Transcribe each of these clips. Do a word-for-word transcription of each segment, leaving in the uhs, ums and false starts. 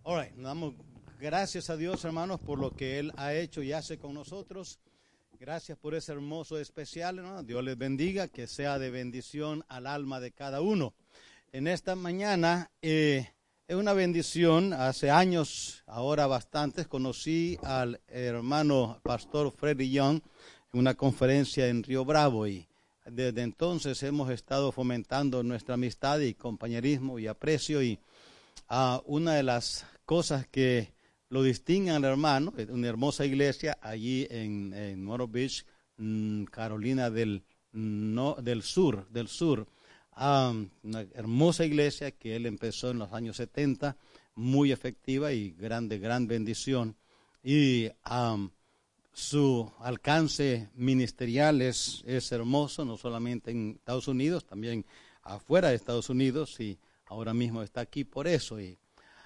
All right, damos gracias a Dios, hermanos, por lo que Él ha hecho y hace con nosotros. Gracias por ese hermoso especial, ¿no? Dios les bendiga, que sea de bendición al alma de cada uno. En esta mañana eh, es una bendición. Hace años, ahora bastantes, conocí al hermano pastor Freddy Young en una conferencia en Río Bravo, y desde entonces hemos estado fomentando nuestra amistad y compañerismo y aprecio. Y uh, una de las cosas que lo distinguen al hermano, una hermosa iglesia allí en, en Moro Beach, Carolina del, no, del Sur, del Sur. Um, una hermosa iglesia que él empezó en los años setenta, muy efectiva y grande, gran bendición. Y um, su alcance ministerial es, es hermoso, no solamente en Estados Unidos, también afuera de Estados Unidos, y ahora mismo está aquí por eso. Y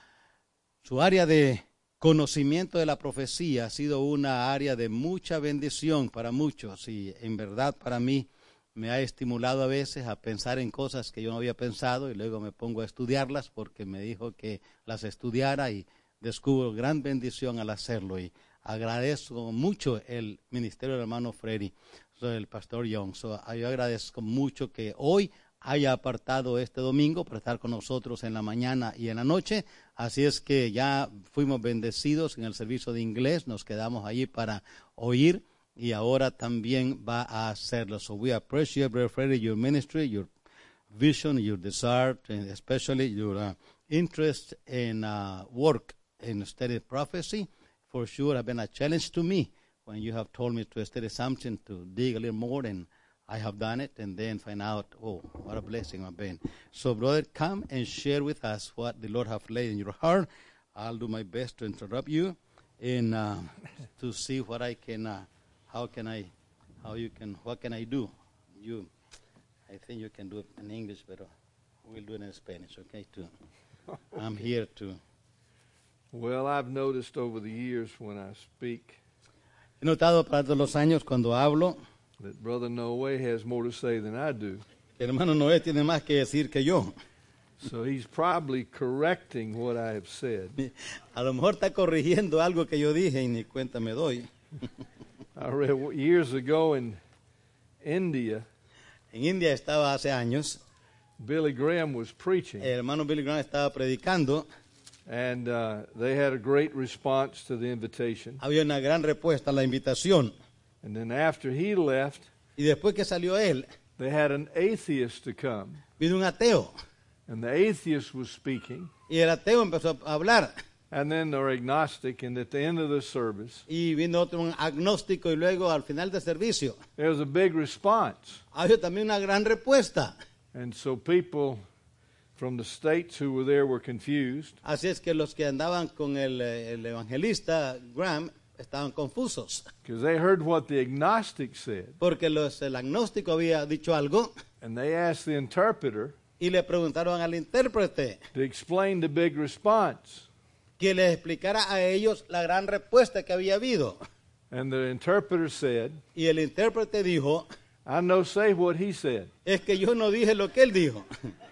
su área de conocimiento de la profecía ha sido una área de mucha bendición para muchos, y en verdad para mí me ha estimulado a veces a pensar en cosas que yo no había pensado, y luego me pongo a estudiarlas porque me dijo que las estudiara, y descubro gran bendición al hacerlo. Y agradezco mucho el ministerio del hermano Freddy, el pastor Young. So, yo agradezco mucho que hoy haya apartado este domingo para estar con nosotros en la mañana y en la noche. Así es que ya fuimos bendecidos en el servicio de inglés, nos quedamos allí para oír, y ahora también va a hacerlo. So we appreciate, Brother Freddy, your ministry, your vision, your desire, and especially your uh, interest in uh, work in study prophecy. For sure, have been a challenge to me when you have told me to study something, to dig a little more, and I have done it, and then find out, oh, what a blessing I've been. So, brother, come and share with us what the Lord have laid in your heart. I'll do my best to interrupt you and uh, to see what I can, uh, how can I, how you can, what can I do? You, I think you can do it in English, but we'll do it in Spanish, okay, too. I'm here to. Well, I've noticed over the years when I speak, He notado para todos los años cuando hablo, that Brother Noe has more to say than I do. el hermano Noé tiene más que decir que yo. So he's probably correcting what I have said. A lo mejor está corrigiendo algo que yo dije y ni cuenta me doy. I read years ago in India, En India estaba hace años, Billy Graham was preaching, el hermano Billy Graham estaba predicando, and uh, they had a great response to the invitation. había una gran respuesta a la invitación, And then after he left, y después que salió él, they had an atheist to come. vino un ateo, And the atheist was speaking, y el ateo empezó a hablar, and then they're agnostic, and at the end of the service, y vino otro un agnóstico, y luego al final del servicio there was a big response. había también una gran respuesta. And so people from the states who were there were confused. Así es que los que andaban con el, el evangelista Graham estaban confusos, Because they heard what the agnostic said, porque los, el agnóstico había dicho algo, and they asked the interpreter y le preguntaron al intérprete to explain the big response. que les explicara a ellos la gran respuesta que había habido. And the interpreter said, Y el intérprete dijo, I no say what he said. es que yo no dije lo que él dijo.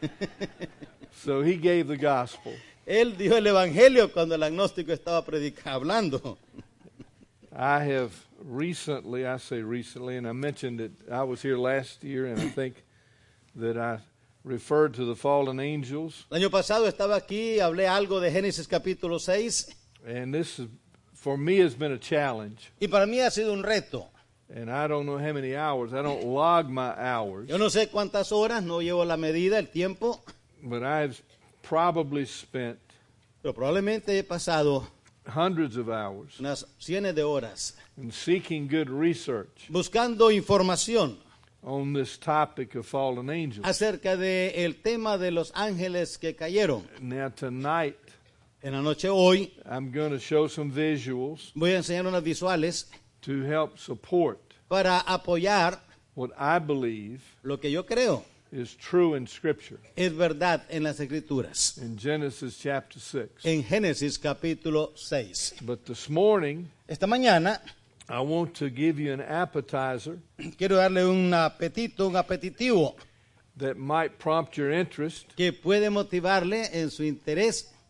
So he gave the gospel. Él dijo el evangelio cuando el agnóstico estaba predicando, hablando. I have recently, I say recently, and I mentioned that I was here last year, and I think that I referred to the fallen angels. El año pasado estaba aquí, hablé algo de Génesis capítulo seis, And this, is, for me, has been a challenge. y para mí ha sido un reto. And I don't know how many hours. I don't log my hours. Yo no sé cuántas horas, no llevo la medida, el tiempo, But I've probably spent pero probablemente he pasado hundreds of hours unas cientos de horas in seeking good research buscando información on this topic of fallen angels. acerca del tema de los ángeles que cayeron. Now tonight, En la noche hoy I'm going to show some visuals voy a enseñar unas visuales to help support para apoyar what I believe lo que yo creo is true in Scripture. es verdad en las Escrituras. In Genesis chapter six. En Génesis capítulo seis. But this morning, Esta mañana I want to give you an appetizer quiero darle un apetito, un apetitivo that might prompt your interest que puede motivarle en su interés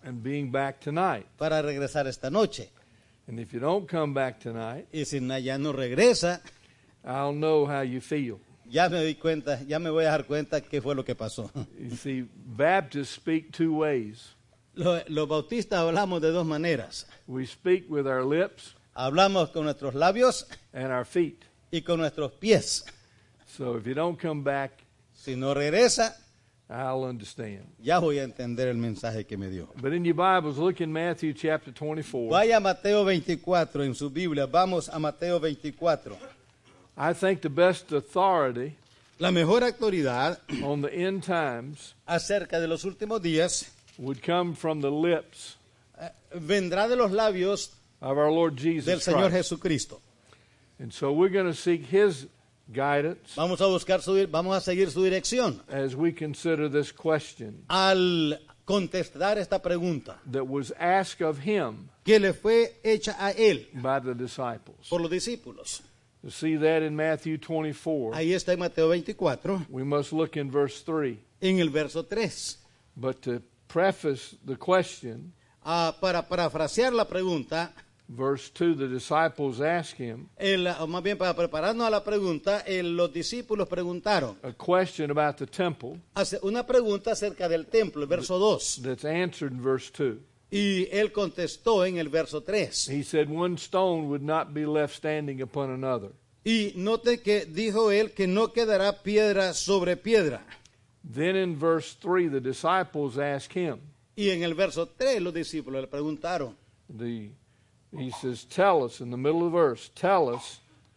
and being back tonight. para regresar esta noche. And if you don't come back tonight, Y si na- ya no regresa, I'll know how you feel. ya me di cuenta, ya me voy a dar cuenta qué fue lo que pasó. You see, Baptists speak two ways. Los, los bautistas hablamos de dos maneras. We speak with our lips Hablamos con nuestros labios and our feet. y con nuestros pies. So if you don't come back, Si no regresa, I'll understand. ya voy a entender el mensaje que me dio. But in your Bibles, look in Matthew chapter twenty-four. Vaya a Mateo veinticuatro en su Biblia. Vamos a Mateo veinticuatro. I think the best authority La mejor autoridad on the end times acerca de los últimos días would come from the lips eh, vendrá de los labios of our Lord del Jesus Señor Christ. Jesucristo. And so we're going to seek His guidance Vamos a buscar su, vamos a seguir su dirección as we consider this question al contestar esta pregunta that was asked of Him que le fue hecha a él by the disciples. por los discípulos. To see that in Matthew twenty-four, Ahí está en Mateo veinticuatro, we must look in verse three. en el verso tres. But to preface the question, Ah, para parafrasear la pregunta, verse two, the disciples asked Him el, o más bien para prepararnos a la pregunta, el- los discípulos preguntaron a question about the temple hace una pregunta acerca del templo, el verso dos, that's answered in verse two. y él contestó en el verso tres. He said, one stone would not be left standing upon another. Y note que dijo él que no quedará piedra sobre piedra. Then in verse three, the disciples asked Him, Y en el verso tres los discípulos le preguntaron, the, he says, tell us, in the middle of the verse, tell us,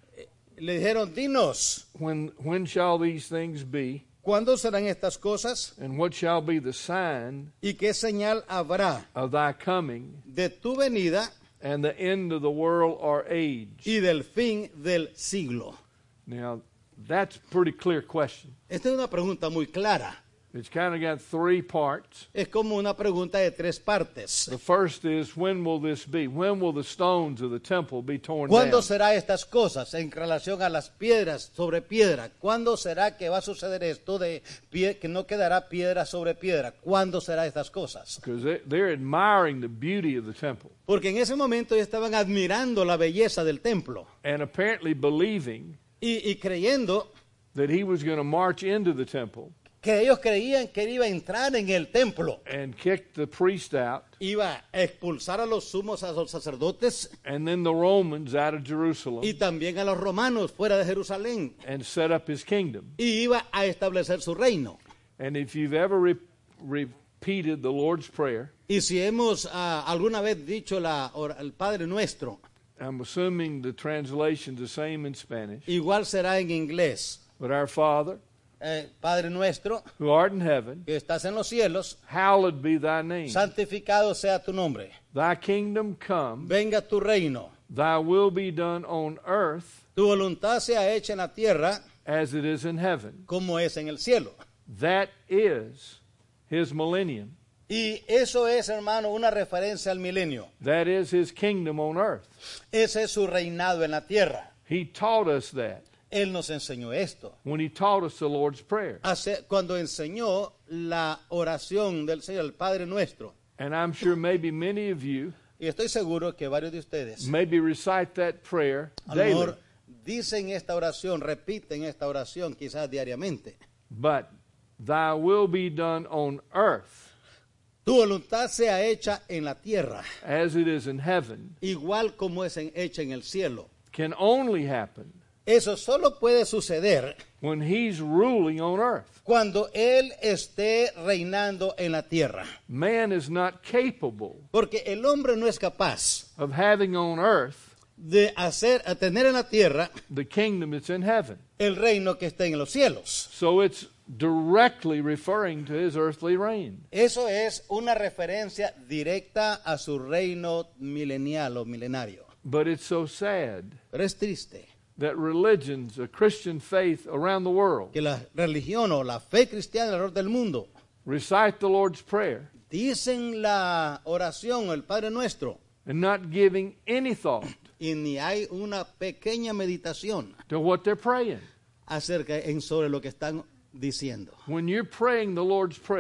le dijeron, dinos, when, when shall these things be, ¿cuándo serán estas cosas? and what shall be the sign ¿Y qué señal habrá of thy coming, de tu venida and the end of the world or age? y del fin del siglo? Now, that's a pretty clear question. Esta es una pregunta muy clara. It's kind of got three parts. Es como una pregunta de tres partes. The first is, when will this be? When will the stones of the temple be torn ¿Cuándo down? será estas cosas en relación a las piedras sobre piedra? ¿Cuándo será que va a suceder esto de pie, que no quedará piedra sobre piedra? ¿Cuándo será estas cosas? Because they- they're admiring the beauty of the temple Porque en ese momento ellos estaban admirando la belleza del templo and apparently believing y, y creyendo that he was going to march into the temple que ellos creían que él iba a entrar en el templo, and kick the priest out iba a expulsar a los sumos a los sacerdotes and then the Romans out of Jerusalem y también a los romanos fuera de Jerusalén, and set up his kingdom. y iba a establecer su reino. And if you've ever re- repeated the Lord's Prayer, Y si hemos ah, alguna vez dicho la, or- el Padre Nuestro, I'm assuming the translation's the same in Spanish, igual será en inglés. but our Father, Eh, Padre Nuestro, who art in heaven, que estás en los cielos, hallowed be thy name. santificado sea tu nombre. Thy kingdom come, Venga tu reino. thy will be done on earth Tu voluntad sea hecha en la tierra as it is in heaven. como es en el cielo. That is his millennium. Y eso es, hermano, una referencia al milenio. That is his kingdom on earth. Ese es su reinado en la tierra. He taught us that Él nos enseñó esto. when he taught us the Lord's Prayer. Hace- cuando enseñó la oración del Señor, el Padre Nuestro. And I'm sure maybe many of you Y estoy seguro que varios de ustedes maybe recite that prayer a lo daily. mejor dicen esta oración, repiten esta oración quizás diariamente. But thy will be done on earth Tu voluntad sea hecha en la tierra, as it is in heaven igual como es en- hecha en el cielo. can only happen Eso solo puede suceder when he's ruling on earth. cuando Él esté reinando en la tierra. Man is not capable Porque el hombre no es capaz of having on earth de hacer, a tener en la tierra the kingdom that's in heaven. el reino que está en los cielos. So it's directly referring to his earthly reign. Eso es una referencia directa a su reino milenial o milenario. But it's so sad Pero es triste that religions, a Christian faith around the world, que la religión o la fe cristiana alrededor del mundo recite the Lord's Prayer dicen la oración, el Padre Nuestro, and not giving any thought y ni hay una pequeña meditación to what they're praying. acerca en sobre lo que están diciendo. When you're praying the Lord's Prayer,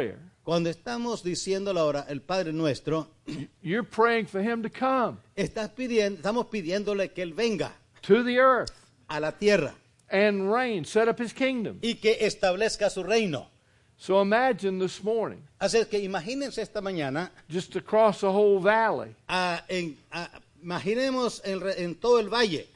Cuando estamos diciendo la hora, el Padre Nuestro, you're praying for him to come estás pidiendo, estamos pidiéndole que Él venga to the earth a la tierra and reign, set up his kingdom. y que establezca su reino. So imagine this morning, Así es que imagínense esta mañana, just across the whole valley, a- en- a- imaginemos en, re- en todo el valle,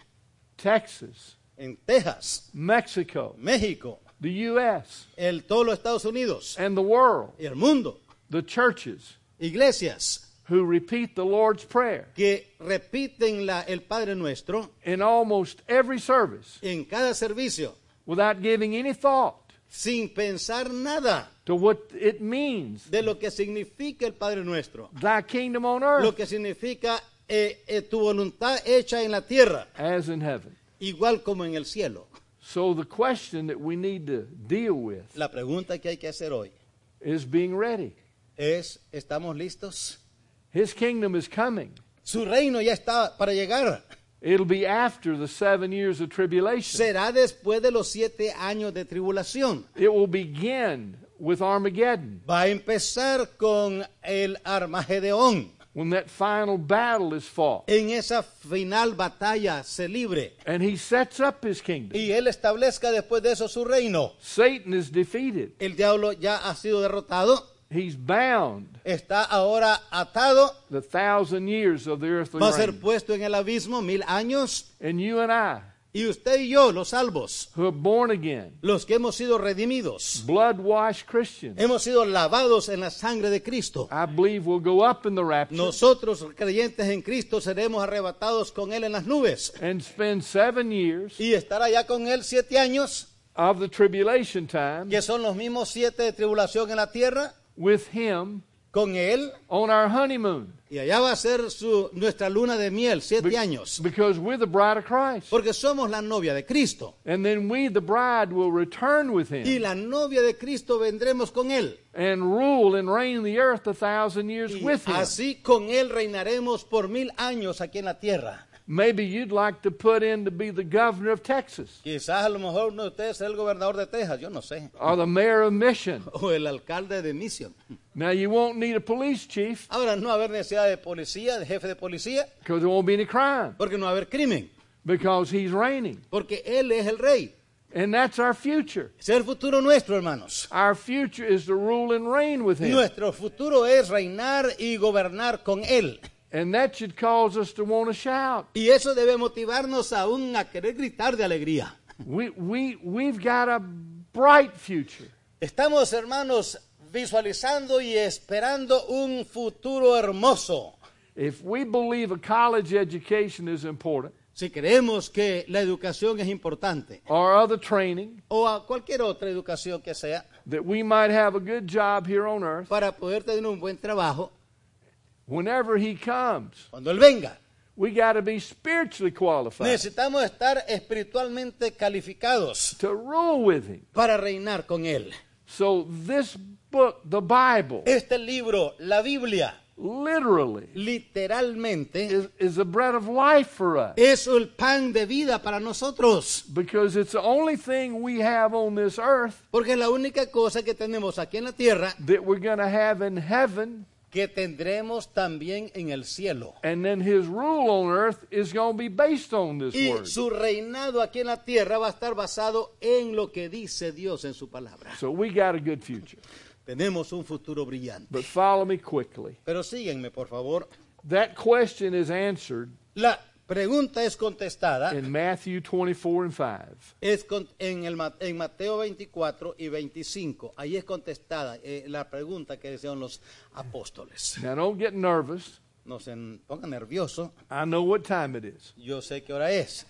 Texas, en Texas, Mexico, México, the U S, el, todos los Estados Unidos and the world, y el mundo, the churches iglesias who repeat the Lord's Prayer que repiten la, el Padre Nuestro in almost every service en cada servicio without giving any thought sin pensar nada to what it means, de lo que significa el Padre Nuestro, thy kingdom on lo earth que significa eh, eh, tu voluntad hecha en la tierra, as in heaven. igual como en el cielo. So the question that we need to deal with La pregunta que hay que hacer hoy is being ready. es, ¿estamos listos? His kingdom is coming. Su reino ya está para llegar. It'll be after the seven years of tribulation. Será después de los siete años de tribulación. It will begin with Armageddon, Va a empezar con el Armagedón. when that final battle is fought. En esa final batalla se libre. And he sets up his kingdom. Y Él establezca después de eso su reino. Satan is defeated. El diablo ya ha sido derrotado. He's bound. Está ahora atado. The thousand years of the earthly Va a ser reign. puesto en el abismo mil años. And you and I, Y usted y yo, los salvos, who are born again, los que hemos sido redimidos, blood-washed Christians, hemos sido lavados en la sangre de Cristo. I believe will go up in the rapture Nosotros, creyentes en Cristo, seremos arrebatados con Él en las nubes. and spend seven years Y estar allá con Él siete años, of the tribulation time que son los mismos siete de tribulación en la tierra, with him con Él. on our honeymoon. Y allá va a ser su, nuestra luna de miel, siete Be- años. Because we're the bride of Christ. Porque somos la novia de Cristo. And then we, the bride, will return with Y him la novia de Cristo vendremos con Él. and rule and reign the earth a thousand years Y with him. así con Él reinaremos por mil años aquí en la tierra. Maybe you'd like to put in to be the governor of Texas Quizás a lo mejor uno de ustedes es el gobernador de Texas, yo no sé. or the mayor of Mission. O el alcalde de Mission. Now, you won't need a police chief Ahora no va a haber necesidad de policía, de jefe de policía, because there won't be any crime porque no va a haber crimen. because he's reigning. Porque Él es el rey. And that's our future. Ese es el futuro nuestro, hermanos. Our future is to rule and reign with him. Nuestro futuro es reinar y gobernar con Él. And that should cause us to want to shout. Y eso debe motivarnos aún a querer gritar de alegría. We, we, we've got a bright future. Estamos, hermanos, visualizando y esperando un futuro hermoso. If we believe a college education is important, Si creemos que la educación es importante, or other training, o a cualquier otra educación que sea, that we might have a good job here on earth, para poder tener un buen trabajo, whenever he comes, cuando Él venga, we got to be spiritually qualified necesitamos estar espiritualmente calificados to rule with him. para reinar con Él. So this book, the Bible, Este libro, la Biblia, literally literalmente is, is the bread of life for us, es el pan de vida para nosotros, because it's the only thing we have on this earth porque es la única cosa que tenemos aquí en la tierra that we're going to have in heaven, que tendremos también en el cielo. and then his rule on earth is going to be based on this Y word. su reinado aquí en la tierra va a estar basado en lo que dice Dios en su palabra. So we got a good future. Tenemos un futuro brillante. But follow me quickly. Pero síguenme, por favor. That question is answered La pregunta es contestada in Matthew twenty-four and five. es con- en, el, Ma- en Mateo veinticuatro y veinticinco. Ahí es contestada eh, la pregunta que decían los apóstoles. Now don't get nervous. No se n- pongan nervioso. I know what time it is. Yo sé qué hora es.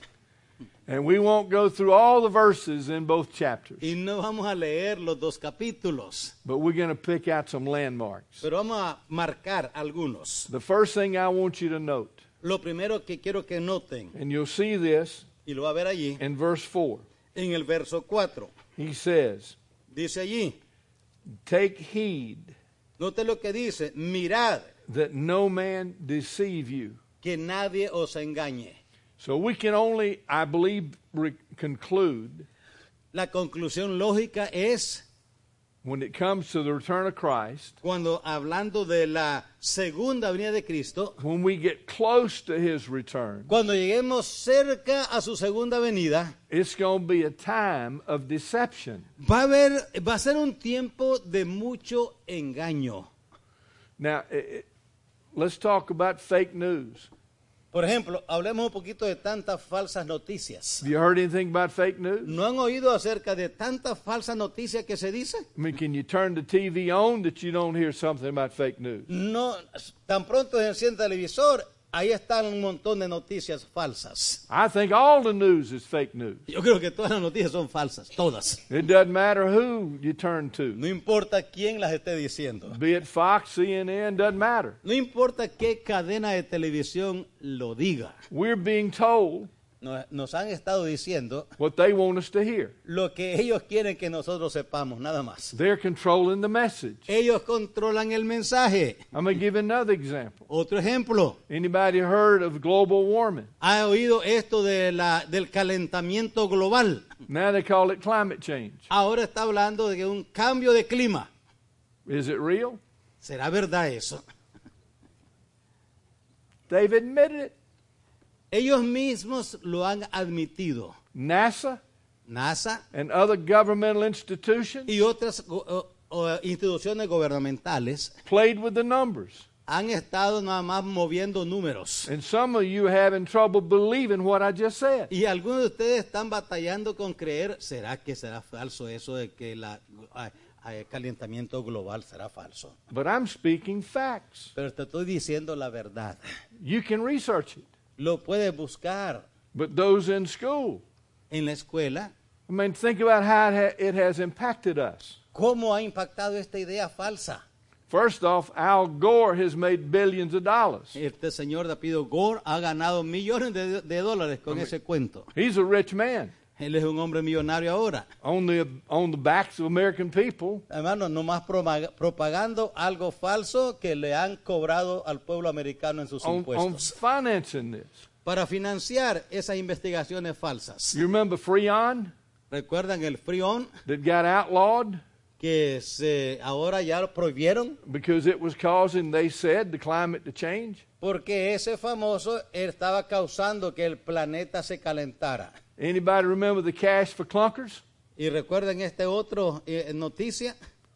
And we won't go through all the verses in both chapters. Y no vamos a leer los dos capítulos, But we're going to pick out some landmarks. pero vamos a marcar algunos. The first thing I want you to note, Lo primero que quiero que noten, and you'll see this y lo va a ver allí, in verse four. en el verso cuatro. He says, Dice allí, take heed note lo que dice, mirad that no man deceive you. que nadie os engañe. So we can only, I believe, re- conclude La conclusión lógica es, when it comes to the return of Christ, cuando hablando de la segunda venida de Cristo, when we get close to his return, cuando lleguemos cerca a su segunda venida, it's going to be a time of deception. va a haber, va a ser un tiempo de mucho engaño. Now, it, it, let's talk about fake news. Por ejemplo, hablemos un poquito de tantas falsas noticias. Have you heard anything about fake news? ¿No han oído acerca de tantas falsas noticias que se dice? I mean, can you turn the T V on that you don't hear something about fake news? No, tan pronto se enciende el televisor, ahí están un montón de noticias falsas. I think all the news is fake news. Yo creo que todas las noticias son falsas, todas. It doesn't matter who you turn to. No importa quién las esté diciendo. Be it Fox, C N N, doesn't matter. No importa qué cadena de televisión lo diga. We're being told Nos, nos han estado diciendo what they want us to hear. lo que ellos quieren que nosotros sepamos, nada más. They're controlling the message. Ellos controlan el mensaje. I'm going to give another example. Otro ejemplo. Anybody heard of global warming? ¿Ha oído esto de la, del calentamiento global? Now they call it climate change. Ahora está hablando de un cambio de clima. Is it real? ¿Será verdad eso? They've admitted it. Ellos mismos lo han admitido. NASA NASA and other governmental institutions y otras o, o, instituciones gubernamentales played with the numbers. han estado nada más moviendo números. And some of you are having trouble believing what I just said. Y algunos de ustedes están batallando con creer, ¿será que será falso eso de que la, el calentamiento global será falso? But I'm speaking facts. Pero te estoy diciendo la verdad. You can research it. Lo puedes buscar But those in school, en la escuela. I mean, think about how it, ha- it has impacted us. ¿Cómo ha impactado esta idea falsa? First off, Al Gore has made billions of dollars. Este señor de apellido Gore ha ganado millones de, de dólares con ese cuento. He's a rich man. Él es un hombre millonario ahora. On the, on the backs of American people. Hermano, nomás promaga- propagando algo falso que le han cobrado al pueblo americano en sus On, on impuestos. financing this. Para financiar esas investigaciones falsas. You remember Freon ¿Recuerdan el Freon? that got outlawed Que se, ahora ya lo prohibieron. because it was causing, they said, the climate to change? Porque ese famoso estaba causando que el planeta se calentara. Anybody remember the cash for clunkers? Y recuerden este otro eh, noticia.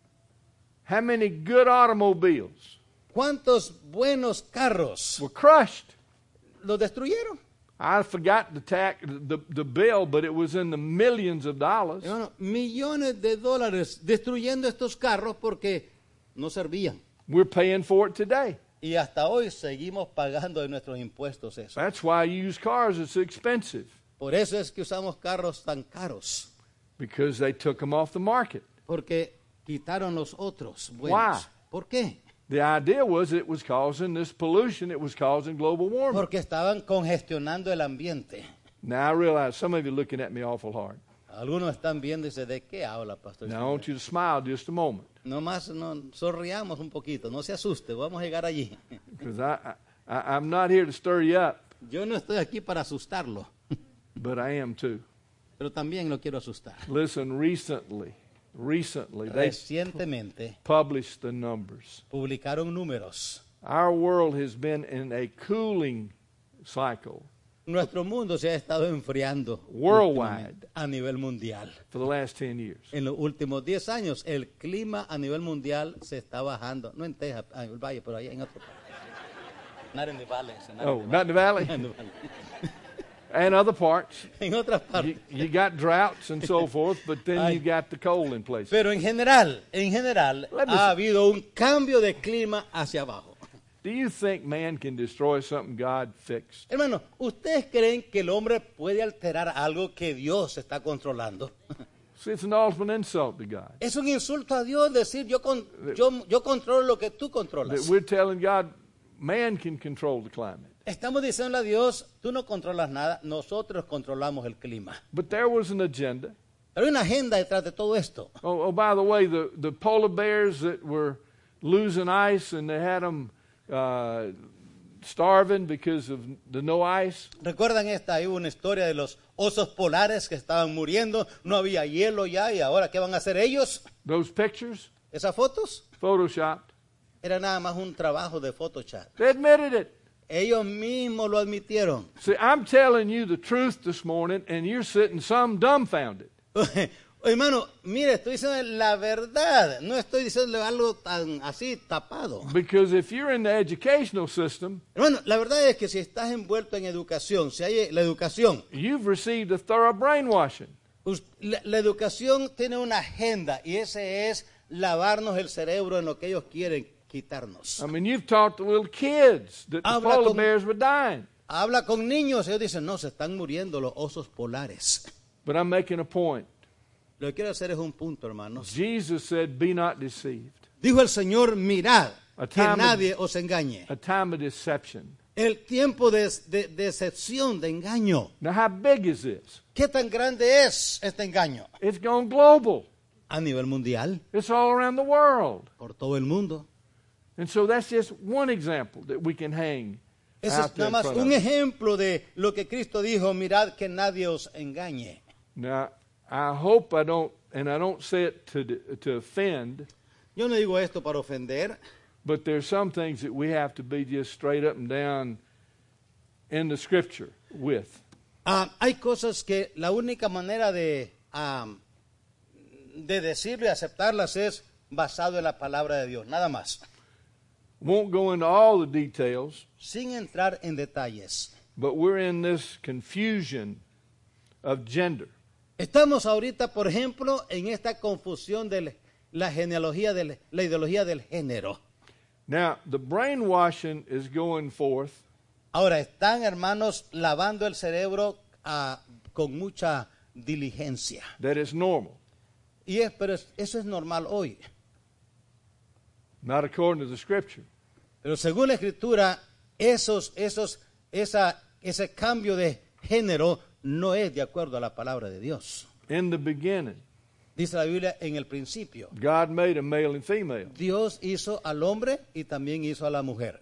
How many good automobiles ¿Cuántos buenos carros were crushed? los destruyeron? I forgot the tax, the, the bill, but it was in the millions of dollars. Hermano, millones de dólares destruyendo estos carros porque no servían. We're paying for it today. Y hasta hoy seguimos pagando de nuestros impuestos eso. That's why used cars are so expensive, Por eso es que usamos carros tan caros. because they took them off the market. Porque quitaron los otros buenos. Why? ¿Por qué? The idea was it was causing this pollution, it was causing global warming. Porque estaban congestionando el ambiente. Now I realize some of you are looking at me awful hard. Algunos están viendo y dicen, ¿de qué habla, pastor? Now I want you to smile just a moment, Nomás no, sonriamos un poquito, no se asuste, vamos a llegar allí. because I, I, I'm not here to stir you up, Yo no estoy aquí para asustarlo, but I am too. pero también lo quiero asustar. Listen, recently, recently, they Recientemente published the numbers. publicaron números. Our world has been in a cooling cycle Nuestro mundo se ha estado enfriando Worldwide. últimamente a nivel mundial. for the last ten years. En los últimos diez años, el clima a nivel mundial se está bajando. No en Texas, en el Valle, pero allá en otro país. Not in the valley, not Oh, in not in the valley? the valley. And other parts. En otras You, partes. you got droughts and so forth, but then Ay. you got the cold in places. Pero en general, en general, Let me ha see. habido un cambio de clima hacia abajo. Do you think man can destroy something God fixed? Hermano, ¿ustedes creen que el hombre puede alterar algo que Dios está controlando? See, it's an ultimate insult to God. Es un insulto a Dios decir yo, con, yo, yo controlo lo que tú That controlas. we're telling God man can control the climate. Estamos diciendo a Dios, tú no controlas nada, nosotros controlamos el clima. But there was an agenda. Pero hay una agenda detrás de todo esto. Oh, oh by the way, the, the polar bears that were losing ice and they had them uh, starving because of the no ice? ¿Recuerdan esta? Hay una historia de los osos polares que estaban muriendo, no había hielo ya, y ahora ¿qué van a hacer ellos? Those pictures, Esas fotos photoshopped. era nada más un trabajo de Photoshop. They admitted it. Ellos mismos lo admitieron. See, I'm telling you the truth this morning, and you're sitting some dumbfounded. Hermano, mire, estoy diciendo la verdad, no estoy diciendo algo tan así tapado. Because if you're in the educational system, Hermano, la verdad es que si estás envuelto en educación, si hay la educación, you've received a thorough brainwashing. us- la, la educación tiene una agenda y ese es lavarnos el cerebro en lo que ellos quieren quitarnos. I mean, you've taught the little kids that the Habla polar con- bears were dying. Habla con niños, ellos dicen, no, se están muriendo los osos polares. But I'm making a point. Lo que quiero hacer es un punto, hermanos. Jesus said, be not deceived. Dijo el Señor, mirad, A que time of- nadie os engañe. A time of deception. El tiempo de, de- de decepción, de engaño. Now, how big is this? ¿Qué tan grande es este engaño? It's gone global. A nivel mundial, It's all around the world. por todo el mundo. And so that's just one example that we can hang Ese out es there nada in más front of un us. ejemplo de lo que Cristo dijo, mirad que nadie os engañe. Now, I hope I don't, and I don't say it to to offend, Yo no digo esto para ofender, but there's some things that we have to be just straight up and down in the Scripture with. Ah, hay cosas que la única manera de, ah, de decirlo y aceptarlas es basado en la palabra de Dios, nada más, Won't go into all the details, sin entrar en detalles. but we're in this confusion of gender. Estamos ahorita, por ejemplo, en esta confusión de la genealogía, de la ideología del género. Now, the brainwashing is going forth, Ahora, están, hermanos, lavando el cerebro ah, con mucha diligencia. that it's normal, Y es, pero es- eso es normal hoy. not according to the Scripture. Pero según la Escritura, esos, esos, esa, ese cambio de género no es de acuerdo a la palabra de Dios. In the beginning, Dice la Biblia en el principio. God made a male and female. Dios hizo al hombre y también hizo a la mujer.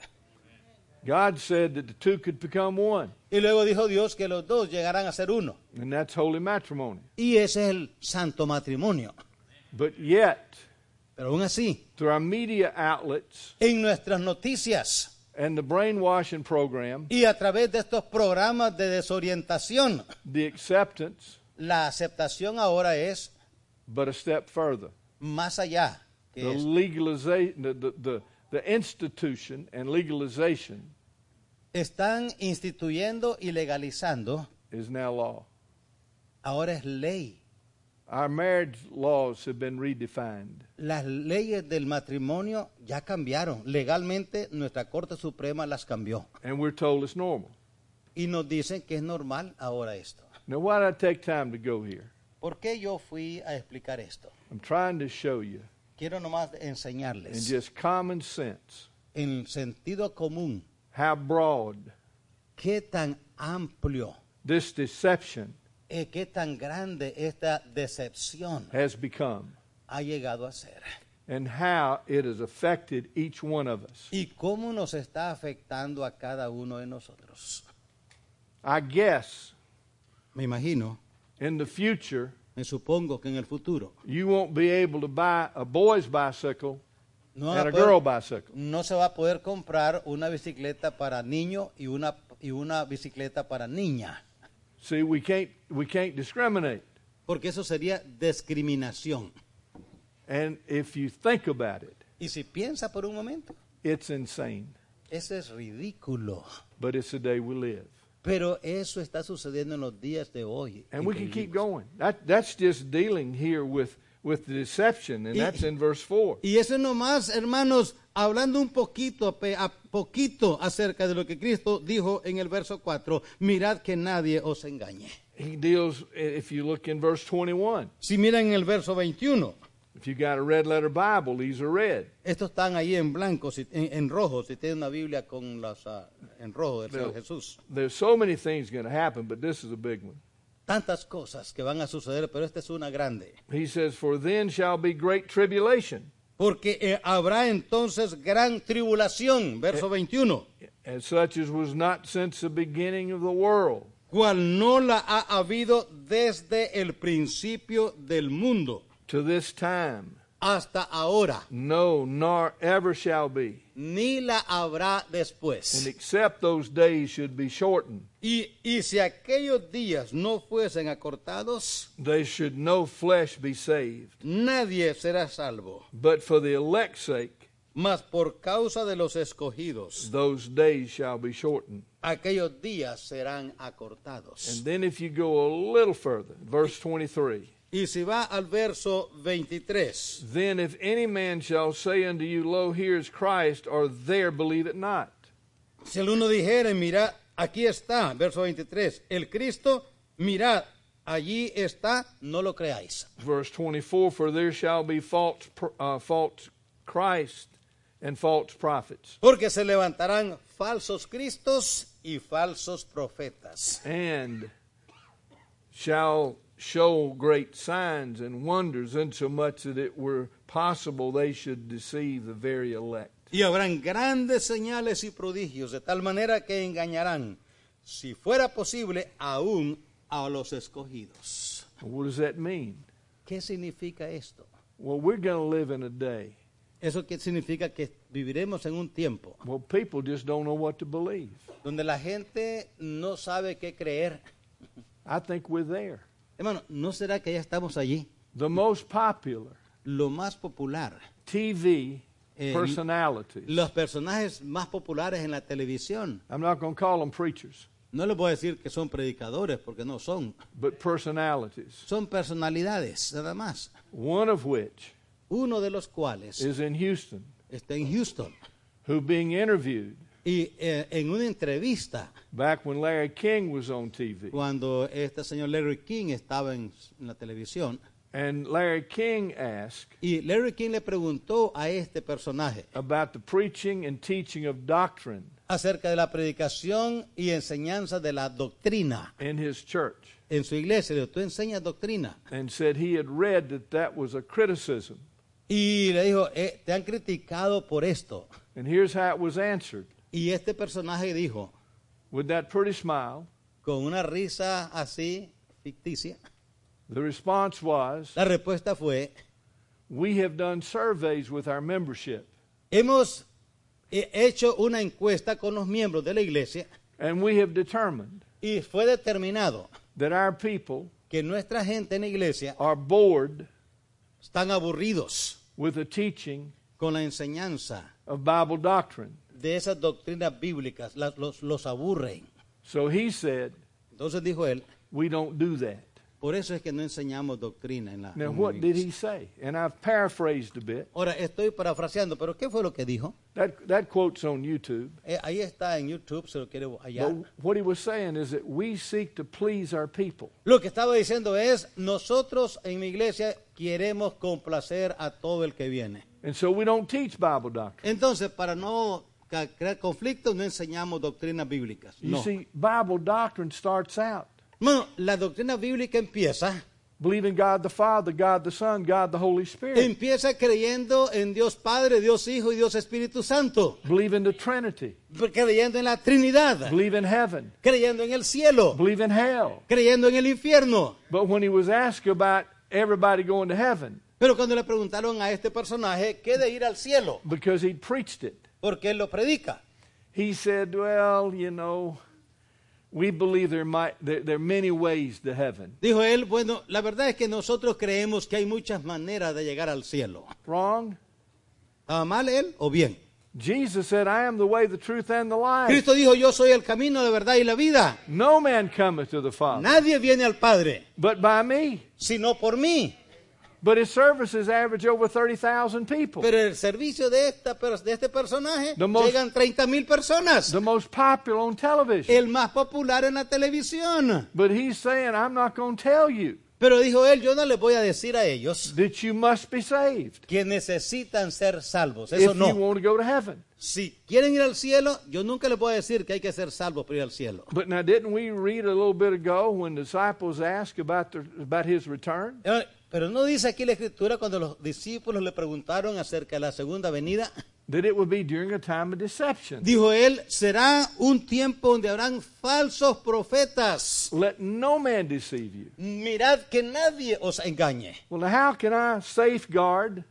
God said that the two could become one, Y luego dijo Dios que los dos llegarán a ser uno. and that's holy matrimony. Y ese es el santo matrimonio. But yet, Pero aún así, through our media outlets en nuestras noticias and the brainwashing program, y a través de estos programas de desorientación, the acceptance, la aceptación ahora es but a step further. más allá. Que The es, legalization, the, the, the, the institution and legalization están instituyendo y legalizando, is now law. ahora es ley. Our marriage laws have been redefined. Las leyes del matrimonio ya cambiaron. Legalmente nuestra Corte Suprema las cambió. And we're told it's normal. Y nos dicen que es normal ahora esto. Now, why did I take time to go here? ¿Por qué yo fui a explicar esto? I'm trying to show you, Quiero nomás in enseñarles just common sense, en sentido común how broad qué tan amplio, this deception eh, qué tan grande esta decepción has become ha llegado a ser. and how it has affected each one of us. Y cómo nos está afectando a cada uno de nosotros. I guess Me imagino, in the future, me supongo que en el futuro you won't be able to buy a boy's bicycle no, van a and a poder- girl bicycle. no se va a poder comprar una bicicleta para niño y una, y una bicicleta para niña. See, we can't we can't discriminate. Porque eso sería discriminación. And if you think about it, Y si piensa por un momento, it's insane. eso es ridículo. But it's the day we live. Pero eso está sucediendo en los días de hoy. And en we que can keep vivimos. going. That that's just dealing here with with the deception, and Y- that's in verse four. Y eso nomás, hermanos, hablando un poquito, pe- a poquito acerca de lo que Cristo dijo en el verso cuatro, mirad que nadie os engañe. He deals, if you look in verse twenty-one, Si miran en el verso veintiuno, if you got a red letter Bible, these are red. estos están ahí en blanco, si- en, en rojo, si tienen una Biblia con las ah, en rojo del Señor No. Jesús. There's so many things going to happen, but this is a big one. Tantas cosas que van a suceder, pero esta es una grande. He says, "For then shall be great tribulation." Porque eh, habrá entonces gran tribulación, verso veintiuno. as such as was not since the beginning of the world. Cual no la ha habido desde el principio del mundo To this time, hasta ahora, no, nor ever shall be. ni la habrá And después. except those days should be shortened, Y, y si aquellos días no fuesen acortados, they should no flesh be saved. nadie será salvo. But for the elect's sake, Mas por causa de los escogidos, those days shall be shortened. aquellos días serán acortados. And then if you go a little further, verse twenty-three. Y si va al verso veintitrés, Then if any man shall say unto you, Lo, here is Christ, or there, believe it not. si el uno dijere, mirad, aquí está, verso veintitrés, el Cristo, mirad, allí está, no lo creáis. Verse twenty-four, For there shall be false, pr- uh, false Christ and false prophets, Porque se levantarán falsos cristos y falsos profetas. and shall show great signs and wonders, insomuch that it were possible they should deceive the very elect. Y habrán grandes señales y prodigios, de tal manera que engañarán, si fuera posible, aún a los escogidos. What does that mean? ¿Qué significa esto? Well, we're going to live in a day. Eso que significa que viviremos en un tiempo Well, people just don't know what to believe. donde la gente no sabe qué creer. I think we're there. Hermano, ¿no será que ya estamos allí? The most popular Lo más popular, T V Eh, personalities. los personajes más populares en la televisión, I'm not going to call them preachers, no les voy a decir que son predicadores, porque no son. but personalities. Son personalidades, nada más. One of which Uno de los cuales is in Houston, está en Houston. who being interviewed Y eh, en una entrevista, back when Larry King was on T V. cuando este señor Larry King estaba en, en la televisión, And Larry King asked y Larry King le preguntó a este personaje about the preaching and teaching of doctrine acerca de la predicación y enseñanza de la doctrina in his church, en su iglesia. Le dijo, ¿tú enseñas doctrina? and said he had read that that was a criticism. Y le dijo, eh, te han criticado por esto. And here's how it was answered. Y este personaje dijo, With that pretty smile, con una risa así ficticia, the response was, la respuesta fue, We have done surveys with our membership, hemos eh, hecho una encuesta con los miembros de la iglesia and we have determined y fue determinado that our people que nuestra gente en la iglesia are bored están aburridos with the teaching con la enseñanza of Bible doctrine. de esas doctrinas bíblicas, las- los, los aburren. So he said, Entonces dijo él, We don't do that. por eso es que no enseñamos doctrina en la, Now, en la what did iglesia. he say? And I've paraphrased a bit. Ahora, estoy parafraseando, pero ¿qué fue lo que dijo? That, that quote's on YouTube. Eh, ahí está en YouTube, se lo quiere hallar. But what he was saying is that we seek to please our people. Lo que estaba diciendo es, nosotros en mi iglesia queremos complacer a todo el que viene. And so we don't teach Bible doctrine. Entonces, para no ca- crear conflictos, no enseñamos doctrinas bíblicas. You No. see, Bible doctrine starts out Bueno, la doctrina bíblica empieza, believing God the Father, God the Son, God the Holy Spirit. empieza creyendo en Dios Padre, Dios Hijo y Dios Espíritu Santo. Believe in the Trinity. Creyendo en la Trinidad, Believe in heaven. creyendo en el cielo, Believe in hell. creyendo en el infierno. But when he was asked about everybody going to heaven, Pero cuando le preguntaron a este personaje qué de ir al cielo, because he'd preached it, porque él lo predica, he said, well, you know, we believe there might there, there are many ways to heaven. dijo él, bueno, la verdad es que nosotros creemos que hay muchas maneras de llegar al cielo. Wrong? ¿Estaba mal él o bien? Jesus said, I am the way, the truth, and the life. Cristo dijo, yo soy el camino, la verdad y la vida. No man cometh to the Father, Nadie viene al Padre, but by me. sino por mí. But his services average over thirty thousand people. Pero el servicio de, esta, per- de este personaje The most- llegan treinta mil personas. The most popular on television. El más popular en la televisión. But he's saying, I'm not going to tell you Pero dijo él, yo no les voy a decir a ellos that you must be saved que necesitan ser salvos. if Eso you no. want to go to heaven. si quieren ir al cielo, yo nunca les voy a decir que hay que ser salvos para ir al cielo. But now, didn't we read a little bit ago when the disciples asked about the, about his return? Pero no dice aquí la Escritura cuando los discípulos le preguntaron acerca de la segunda venida. That it would be during a time of deception. Dijo él, será un tiempo donde habrán falsos profetas. Let no man deceive you. Mirad que nadie os engañe. Well, now how can I safeguard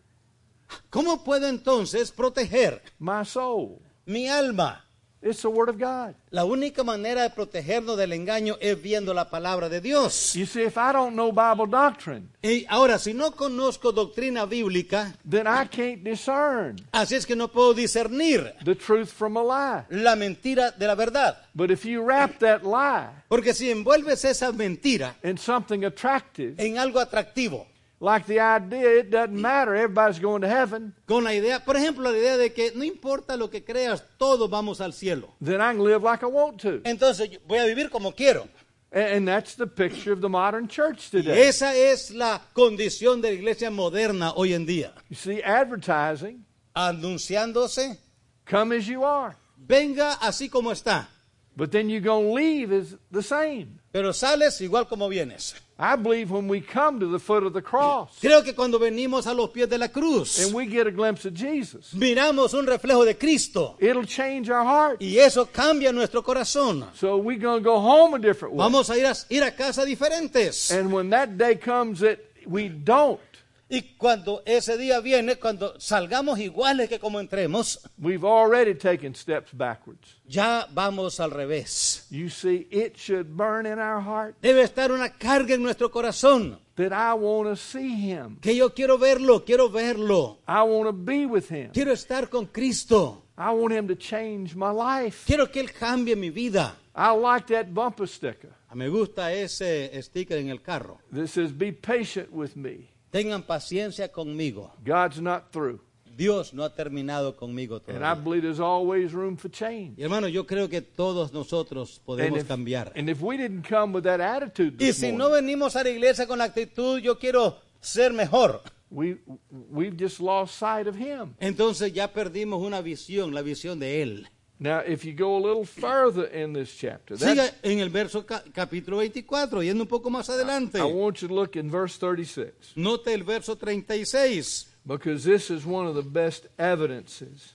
¿Cómo puedo entonces proteger my soul? mi alma? It's the Word of God. La única manera de protegernos del engaño es viendo la palabra de Dios. You see, if I don't know Bible doctrine, Y ahora, si no conozco doctrina bíblica, then I can't discern así es que no puedo discernir the truth from a lie. la mentira de la verdad. But if you wrap that lie Porque si envuelves esa mentira in something attractive, en algo atractivo, like the idea it doesn't matter, everybody's going to heaven, con la idea, por ejemplo, la idea de que no importa lo que creas, todos vamos al cielo. then I can live like I want to. Entonces yo voy a vivir como quiero. And and that's the picture of the modern church Y today. esa es la condición de la iglesia moderna hoy en día. You see, advertising, Anunciándose, come as you are. venga así como está, But then you're going to leave as the same. pero sales igual como vienes. I believe when we come to the foot of the cross Creo que cuando venimos a los pies de la cruz, and we get a glimpse of Jesus, miramos un reflejo de Cristo it'll change our heart. y eso cambia nuestro corazón. So we're going to go home a different way. Vamos a ir a, ir a casa diferentes. And when that day comes that we don't, Y cuando ese día viene, cuando salgamos iguales que como entremos, we've already taken steps backwards. ya vamos al revés. You see, it should burn in our heart Debe estar una carga en nuestro corazón, that I want to see Him. que yo quiero verlo, quiero verlo. I want to be with Him. Quiero estar con Cristo. I want Him to change my life. Quiero que Él cambie mi vida. I like that bumper sticker Me gusta ese sticker en el carro. that says, be patient with me. Tengan paciencia conmigo. God's not through. Dios no ha terminado conmigo And I todavía. believe there's always room for change. Y hermano, yo creo que todos nosotros And podemos if, cambiar. and if we didn't come with that attitude Y this si no morning, venimos a la iglesia con la actitud, yo quiero ser mejor, we, we've just lost sight of Him. entonces ya perdimos una visión, la visión de Él. Now, if you go a little further in this chapter, Siga that, en el verso ca- capítulo veinticuatro, yendo un poco más adelante. I want you to look in verse thirty-six, Note el verso treinta y seis. because this is one of the best evidences.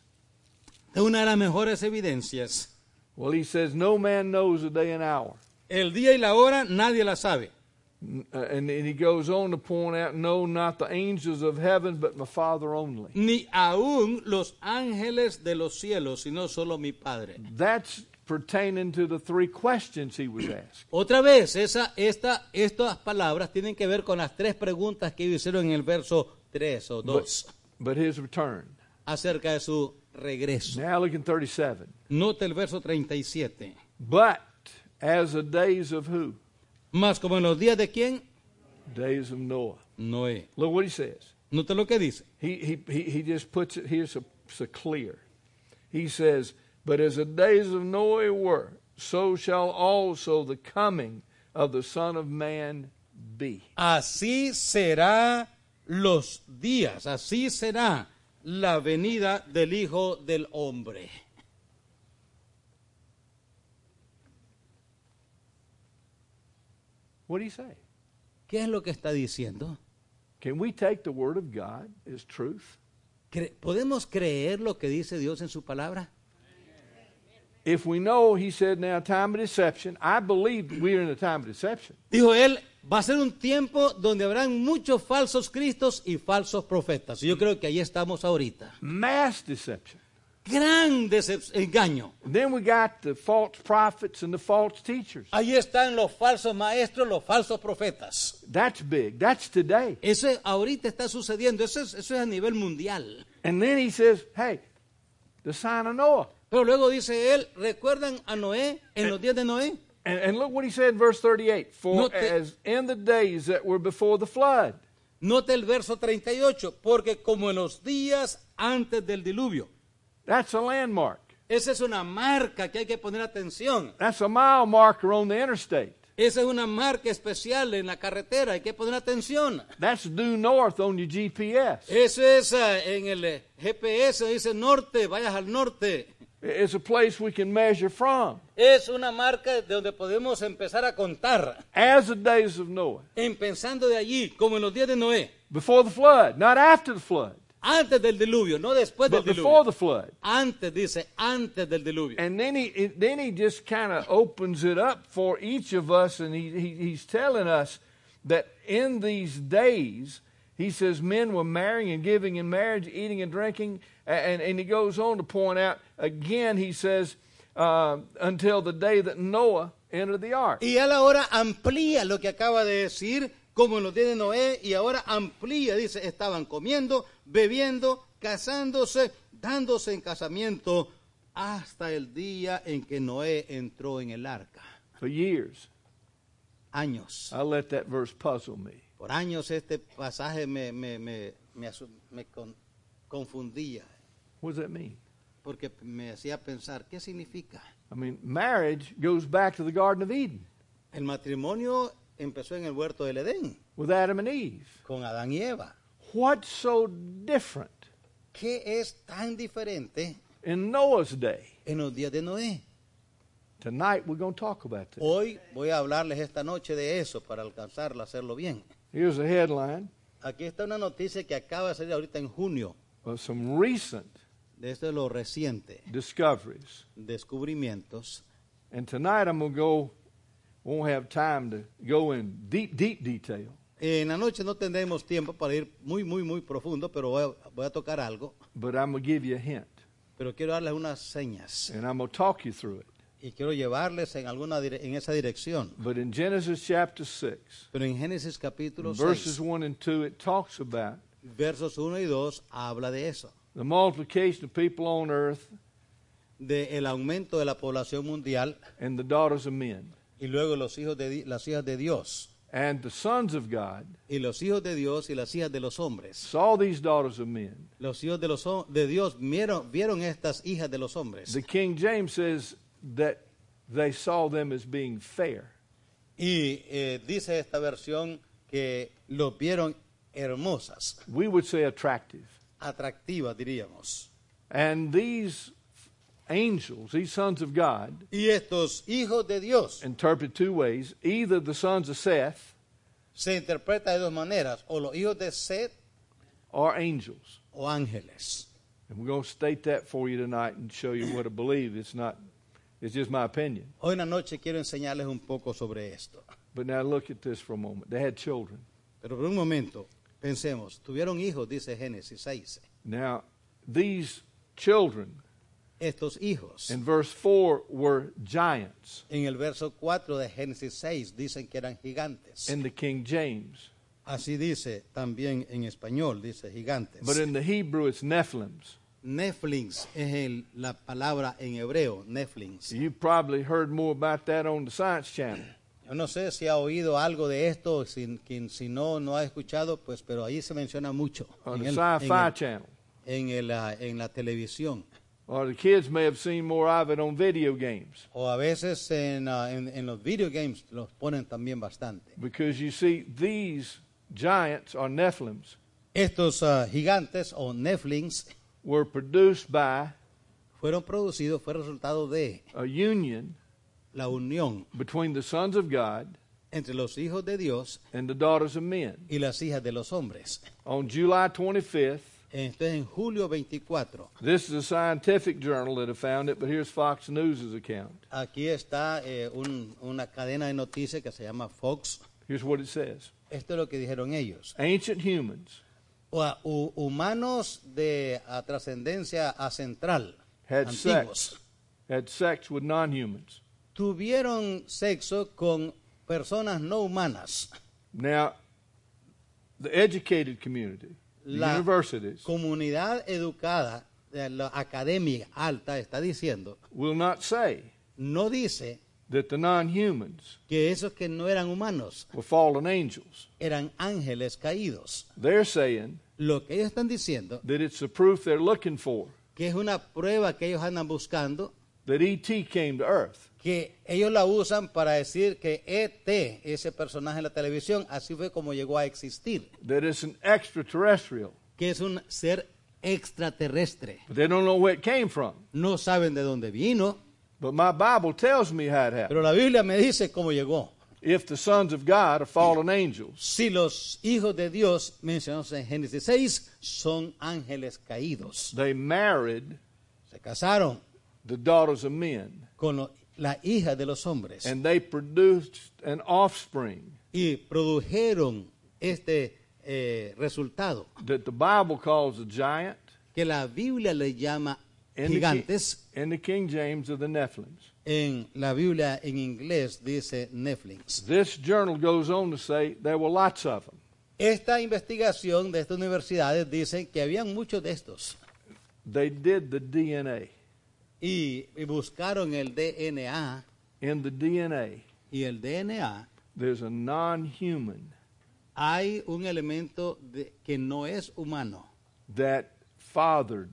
Es una de las mejores evidencias. Well, he says, no man knows the day and hour. El día y la hora nadie la sabe. Uh, and, and he goes on to point out, no, not the angels of heaven, but my Father only. Ni aún los ángeles de los cielos, sino solo mi Padre. That's pertaining to the three questions he was asked. Otra vez, esa, esta, estas palabras tienen que ver con las tres preguntas que hicieron en el verso tres o dos, But his return. acerca de su regreso. Now look in thirty-seven. Note el verso treinta y siete. But as the days of who? Más como en los días de quién? Days of Noah. Noé. Look what he says. Note lo que dice. He, he, he, he just puts it here so, so clear. He says, but as the days of Noah were, so shall also the coming of the Son of Man be. Así será los días, así será la venida del Hijo del Hombre. What do you say? ¿Qué es lo que está diciendo? Can we take the Word of God as truth? Cre- ¿Podemos creer lo que dice Dios en su palabra? If we know, he said, now time of deception, I believe we're in a time of deception. Dijo él, va a ser un tiempo donde habrán muchos falsos cristos y falsos profetas. Y yo creo que ahí estamos ahorita. Mass deception. Gran decep- engaño. And then we got the false prophets and the false teachers. Ahí están los falsos maestros, los falsos profetas. That's big. That's today. Eso ahorita está sucediendo. Eso es, eso es a nivel mundial. And then he says, hey, the sign of Noah. Pero luego dice él, ¿recuerdan a Noé en los días de Noé? And, and look what he said in verse thirty-eight. For No te- as in the days that were before the flood. Note el verso treinta y ocho, porque como en los días antes del diluvio. That's a landmark. Esa es una marca que hay que poner atención. That's a mile marker on the interstate. Esa es una marca especial en la carretera, hay que poner atención. That's due north on your G P S. Eso es uh, en el eh, G P S, dice norte, vayas al norte. It's a place we can measure from. Es una marca de donde podemos empezar a contar. As the days of Noah. Empezando de allí, como en los días de Noé. Before the flood, not after the flood. Antes del diluvio, no después del But before diluvio. the flood. Antes, dice, antes del diluvio. And then he it, then he just kind of opens it up for each of us, and he, he he's telling us that in these days, he says men were marrying and giving in marriage, eating and drinking, and, and he goes on to point out, again, he says, uh, until the day that Noah entered the ark. Y él ahora amplía lo que acaba de decir, como en los días de Noé, y ahora amplía, dice, estaban comiendo, bebiendo, casándose, dándose en casamiento, hasta el día en que Noé entró en el arca. For years. Años. I let that verse puzzle me. Por años este pasaje me, me, me, me, asu- me con- confundía, What does that mean? porque me hacía pensar, ¿qué significa? I mean, marriage goes back to the Garden of Eden El matrimonio empezó en el huerto del Edén, with Adam and Eve. con Adán y Eva. What's so different ¿Qué es tan diferente in Noah's day? en los días de Noé? Tonight we're going to talk about that. Hoy voy a hablarles esta noche de eso para alcanzarlo, hacerlo bien. Here's a headline Aquí está una noticia que acaba de salir ahorita en junio, of some recent de esto de lo reciente, discoveries. descubrimientos. And tonight I'm going to go, won't have time to go in deep, deep detail. En la noche no tendremos tiempo para ir muy, muy, muy profundo, pero voy a, voy a tocar algo. But I'm going to give you a hint. Pero quiero darles unas señas And I'm going to talk you through it. y quiero llevarles en alguna dire- en esa dirección. But in Genesis chapter six, Pero en Génesis capítulo verses seis, one and two, it talks about versos uno y dos, habla de eso, the multiplication of people on earth de el aumento de la población mundial and the daughters of men. y luego los hijos de di- las hijas de Dios And the sons of God y los hijos de Dios y las hijas de los hombres. saw these daughters of men. Los hijos de los hom- de Dios vieron, vieron estas hijas de los hombres. The King James says that they saw them as being fair. Y eh, dice esta versión que los vieron hermosas, We would say attractive. atractivas diríamos. And these angels, these sons of God, Y estos hijos de Dios interpret two ways. Either the sons of Seth se interpreta de dos maneras, o los hijos de Set or angels. o ángeles. And we're going to state that for you tonight and show you what I believe. It's not, it's just my opinion. Hoy en la noche quiero enseñarles un poco sobre esto. But now look at this for a moment. They had children. Pero por un momento, pensemos, tuvieron hijos, dice Génesis seis. Now, these children Estos hijos, in verse four were giants en el verso cuatro de Génesis seis, dicen que eran gigantes. in the King James. Así dice también en español, dice gigantes. But in the Hebrew, it's Nephilims. Nephilims es el- la palabra en hebreo, Nephilims. You probably heard more about that on the Science Channel. Yo no sé si ha oído algo de esto, si, quien, si no, no ha escuchado, pues, pero ahí se menciona mucho. On En, the el- Sci-Fi en, el- Channel. en el, ah, en la televisión. Or the kids may have seen more of it on video games. O a veces en, ah, en, en los video games los ponen también bastante. Because you see, these giants or Nephilims Estos ah, gigantes o Nephilims were produced by fueron producidos, fue resultado de a union la unión between the sons of God entre los hijos de Dios and the daughters of men. y las hijas de los hombres. On July twenty-fifth, Entonces en julio veinticuatro, this is a scientific journal that have found it, but here's Fox News' account. aquí está eh, un- una cadena de noticias que se llama Fox. Here's what it says. Esto es lo que dijeron ellos. Ancient humans O a- hu- humanos de a trascendencia acentral, had antiguos, sex, had sex with non-humans. tuvieron sexo con personas no humanas. Now, the educated community, the La universities, comunidad educada, eh, la academia alta, está diciendo, will not say no dice that the non-humans que esos que no eran humanos were fallen angels. eran ángeles caídos. They're saying Lo que ellos están diciendo, that it's the proof they're looking for que es una prueba que ellos andan buscando that E T came to Earth. que ellos la usan para decir que E T, ese personaje en la televisión, así fue como llegó a existir, That it's an extraterrestrial. que es un ser extraterrestre. But they don't know where it came from. No saben de dónde vino, But my Bible tells me how it happened. pero la Biblia me dice cómo llegó. If the sons of God are fallen angels, Si los hijos de Dios, mencionados en Génesis seis, son ángeles caídos, they married se casaron the daughters of men, con lo- la hija de los hombres and they produced an offspring y produjeron este eh, resultado that the Bible calls a giant, que la Biblia le llama in the, Ki- gigantes. in the King James of the Nephilims. En la Biblia en inglés dice Nephilim. This journal goes on to say there were lots of them. Esta investigación de estas universidades dice que habían muchos de estos They did the D N A. y, y buscaron el D N A In the D N A, y el D N A there's a non-human hay un elemento de- que no es humano, that fathered.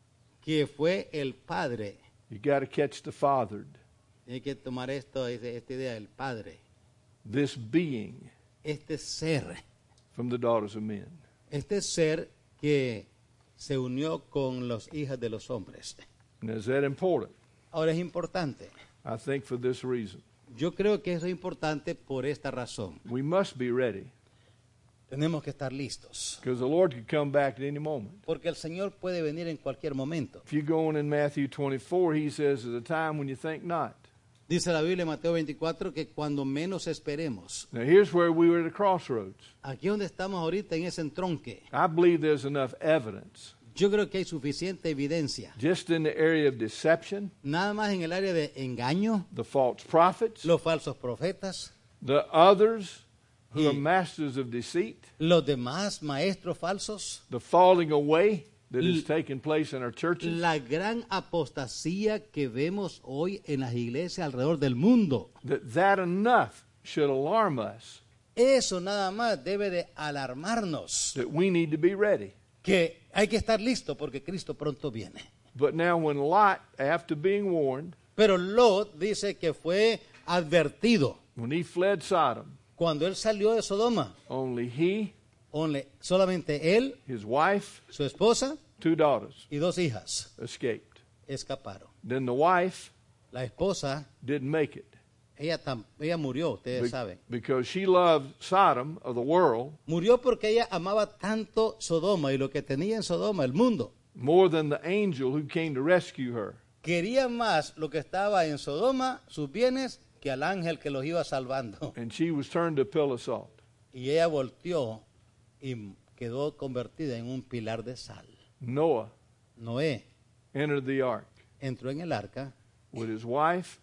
que fue el padre. You got to catch the fathered. Hay que tomar esto, esta idea del padre, This being este ser, from the daughters of men. este ser que se unió con las hijas de los hombres. And is that important? Ahora es importante. I think for this reason. Yo creo que eso es importante por esta razón. We must be ready Tenemos que estar listos, because the Lord could come back at any moment. porque el Señor puede venir en cualquier momento. If you go on in Matthew twenty-four, he says, "At a time when you think not." Dice la Biblia en Mateo veinticuatro que cuando menos esperemos, Now here's where we were at a crossroads. aquí donde estamos ahorita en ese entronque, I believe there's enough evidence yo creo que hay suficiente evidencia, just in the area of deception, nada más en el área de engaño, the false prophets, los falsos profetas, the others who Y- are masters of deceit, los demás maestros falsos, the falling away that L- is taking place in our churches. la gran apostasía que vemos hoy en las iglesias alrededor del mundo. That that enough should alarm us Eso nada más debe de alarmarnos, that we need to be ready. que hay que estar listo porque Cristo pronto viene. But now when Lot, after being warned, Pero Lot dice que fue advertido when he fled Sodom, cuando él salió de Sodoma. only he, Only- solamente él, his wife, su esposa two daughters y dos hijas escaped. escaparon. Then the wife La esposa, didn't make it ella, tam- ella murió, ustedes be- saben. because she loved Sodom of the world Murió porque ella amaba tanto Sodoma y lo que tenía en Sodoma, el mundo. more than the angel who came to rescue her. Quería más lo que estaba en Sodoma, sus bienes, que al ángel que los iba salvando. And she was turned to a pillar of salt. Y ella volteó y quedó convertida en un pilar de sal. Noah Noé entered the ark entró en el arca, with his wife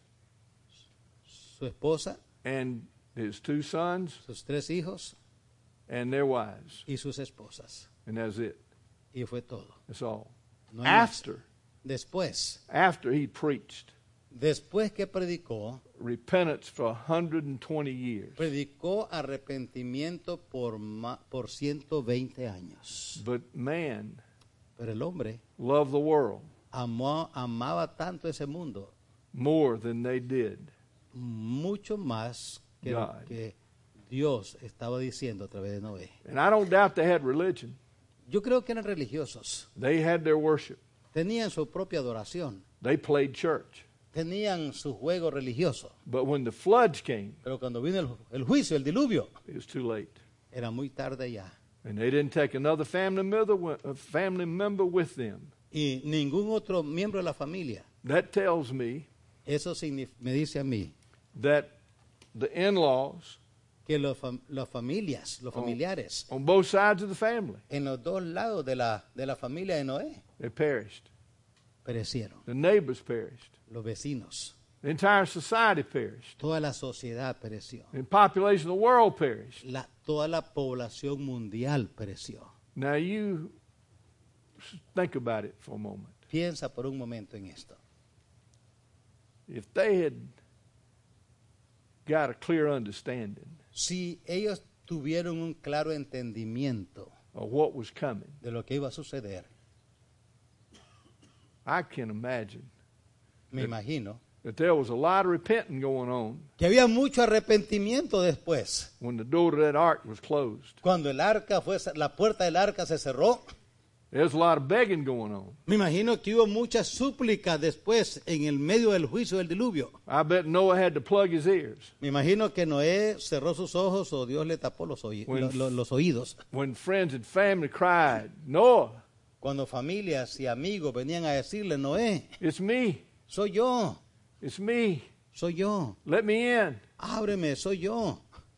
su esposa, and his two sons sus tres hijos and their wives. y sus esposas. And that's it. Y fue todo. That's all. No hay más. After, Después, after he preached después que predicó, repentance for one hundred twenty years. predicó arrepentimiento por, ma- por ciento veinte años. But man Pero el hombre loved the world amó, amaba tanto ese mundo, more than they did. mucho más que lo God. que Dios estaba diciendo a través de Noé. And I don't doubt they had religion. Yo creo que eran religiosos, They had their worship. tenían su propia adoración, They played church. tenían su juego religioso. But when the floods came, Pero cuando vino el, el juicio, el diluvio, it was too late. era muy tarde ya. And they didn't take another family member, wi- a family member with them. Y ningún otro miembro de la familia. That tells me Eso signif- me dice a mí that the in-laws que los, fam- las familias, los familiares, on both sides of the family, en los dos lados de la, de la familia de Noé, they perished. perecieron. The neighbors perished. Los vecinos, The entire society perished. toda la sociedad pereció. The population of the world perished. La, toda la población mundial pereció. Now you s- think about it for a moment. Piensa por un momento en esto. If they had got a clear understanding Si ellos tuvieron un claro entendimiento of what was coming, de lo que iba a suceder, I can imagine Me imagino that there was a lot of repenting going on que había mucho arrepentimiento después. when the door to that ark was closed. Cuando el arca fue, la puerta del arca se cerró, There's a lot of begging going on. me imagino que hubo muchas súplicas después en el medio del juicio del diluvio. I bet Noah had to plug his ears. Me imagino que Noé cerró sus ojos o Dios le tapó los, oí- When- lo- lo- los oídos. When friends and family cried, Noah, Cuando familias y amigos venían a decirle, Noé, it's me. soy yo, It's me. soy yo, Let me in. ábreme, soy yo.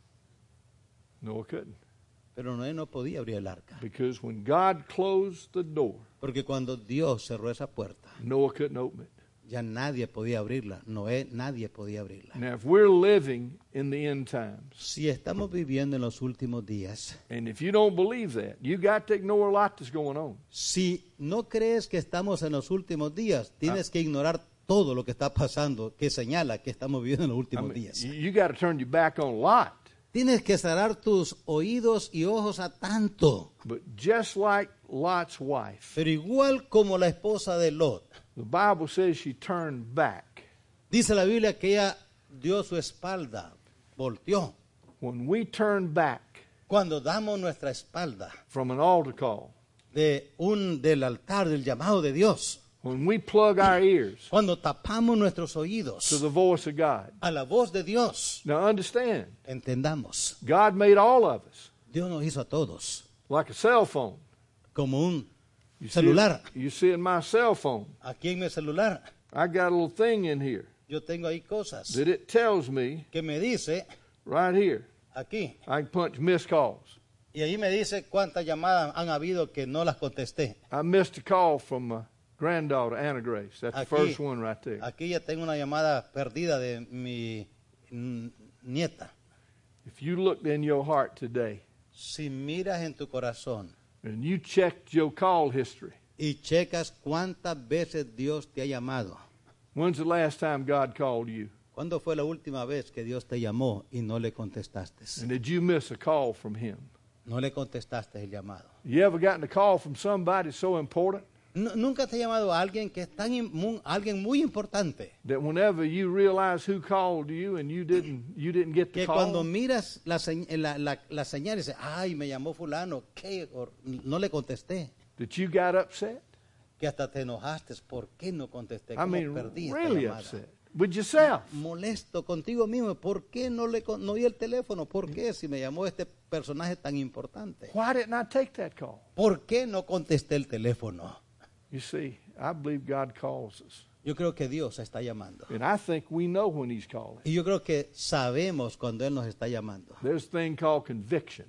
Noah couldn't. Pero Noé no podía abrir el arca, Because when God closed the door, porque cuando Dios cerró esa puerta, Noah couldn't open it. ya nadie podía abrirla. Noé, nadie podía abrirla. Now, if we're living in the end times, Si estamos viviendo en los últimos días, and if you don't believe that, you got to ignore a lot that's going on. si no crees que estamos en los últimos días, tienes que ignorar todo lo que está pasando, que señala que estamos viviendo en los I últimos mean, días. you, you got to turn your back on Lot. Tienes que cerrar tus oídos y ojos a tanto. But just like Lot's wife, Pero igual como la esposa de Lot, the Bible says she turned back. dice la Biblia que ella dio su espalda, volteó. When we turn back Cuando damos nuestra espalda from an altar call, de un, del altar, del llamado de Dios, when we plug our ears cuando tapamos nuestros to oídos the voice of God. a la voz de Dios, Now understand, entendamos, God made all of us Dios nos hizo a todos like a cell phone. como un You see, celular. it, you see in my cell phone, Aquí en mi celular I got a little thing in here yo tengo ahí cosas that it tells me que me dice right here. aquí, I can punch missed calls. y ahí me dice cuántas llamadas han habido que no las contesté. I missed a call from my granddaughter, Anna Grace. That's the Aquí, first one right there. aquí ya tengo una llamada perdida de mi mm, nieta. If you looked in your heart today Si miras en tu corazón and you checked your call history, y checas cuántas veces Dios te ha llamado. when's the last time God called you? ¿Cuándo fue la última vez que Dios te llamó y no le contestaste? And did you miss a call from Him? No le contestaste el llamado. You ever gotten a call from somebody so important Nu- Nunca te ha llamado a alguien que es tan im- mu- alguien muy importante that whenever you realize who called you and you didn't you didn't get the que cuando call, miras la, señ- la, la, la señal y dices, ay, me llamó fulano, ¿qué? O, no le contesté. that you got upset? Que hasta te enojaste. ¿Por qué no contesté? I ¿Cómo mean, perdí esta really llamada? upset with yourself. Molesto contigo mismo. ¿Por qué no le con- no di el teléfono? ¿Por qué si me llamó este personaje tan importante? Why didn't I take that call? ¿Por qué no contesté el teléfono? You see, I believe God calls us. Yo creo que Dios está llamando. And I think we know when He's calling. Y yo creo que sabemos cuando Él nos está llamando. There's a thing called conviction.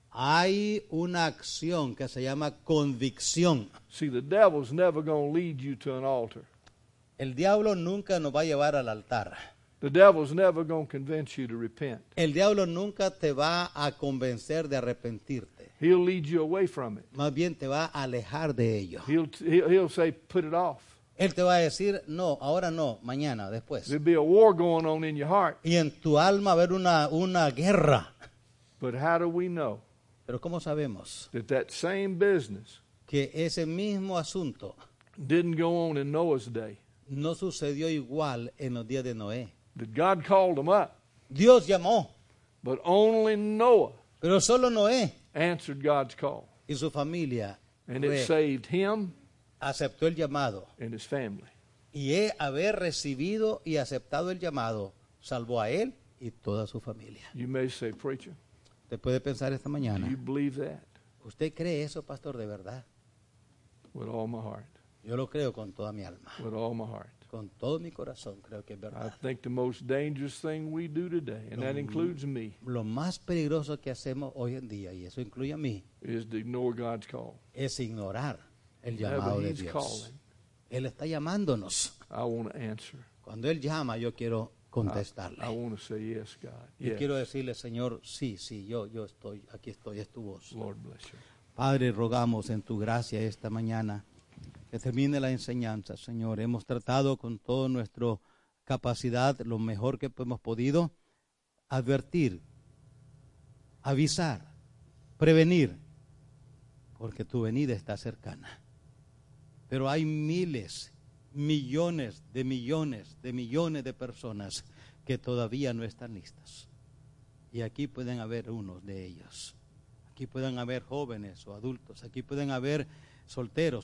Hay una acción que se llama convicción. See, the devil's never going to lead you to an altar. El diablo nunca nos va a llevar al altar. The devil's never going to convince you to repent. El diablo nunca te va a convencer de arrepentirte. He'll lead you away from it. Más bien te va a alejar de ello. He'll, he'll, he'll say, put it off. Él te va a decir, no, ahora no, mañana, después. There'll be a war going on in your heart. Y en tu alma va a haber una, una guerra. But how do we know Pero ¿cómo sabemos that that same business que ese mismo asunto didn't go on in Noah's day? no sucedió igual en los días de Noé? That God called them up, Dios llamó, but only Noah pero solo Noé answered God's call. y su familia And it fue- saved him aceptó el llamado. and his family. Y él, haber recibido y aceptado el llamado salvó a él y toda su familia. You may say, preacher, Usted puede pensar esta do mañana, you believe that? ¿usted cree eso, pastor, de verdad? With all my heart. Yo lo creo con toda mi alma, With all my heart. con todo mi corazón, creo que es I verdad. think the most dangerous thing we do today, and that includes me, Lo más peligroso que hacemos hoy en día, y eso incluye a mí, is to ignore God's call. es ignorar el Whenever llamado de He's Dios. calling, Él está llamándonos. I want to answer. Cuando Él llama, yo quiero I, contestarle. I want to say, yes, God. Yo Yes. quiero decirle, Señor, sí, sí, yo, yo estoy, aquí estoy, es tu voz. Lord bless you. Padre, rogamos en tu gracia esta mañana que termine la enseñanza, Señor. Hemos tratado con toda nuestra capacidad, lo mejor que hemos podido, advertir, avisar, prevenir, porque tu venida está cercana. Pero hay miles, millones de millones de millones de personas que todavía no están listas. Y aquí pueden haber unos de ellos. Aquí pueden haber jóvenes o adultos. Aquí pueden haber solteros